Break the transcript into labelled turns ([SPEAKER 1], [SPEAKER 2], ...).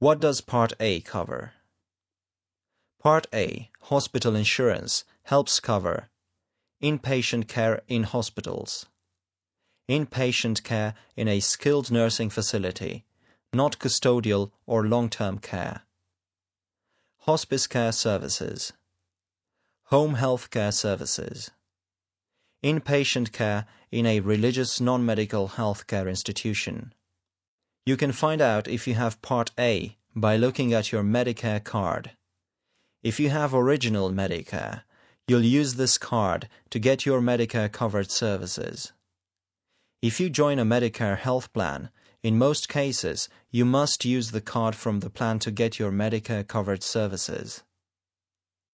[SPEAKER 1] What does Part A cover? Part A, hospital insurance, helps cover inpatient care in hospitals, inpatient care in a skilled nursing facility, not custodial or long-term care, hospice care services, home health care services, inpatient care in a religious non-medical health care institution. You can find out if you have Part A by looking at your Medicare card. If you have original Medicare, you'll use this card to get your Medicare covered services. If you join a Medicare health plan, in most cases, you must use the card from the plan to get your Medicare covered services.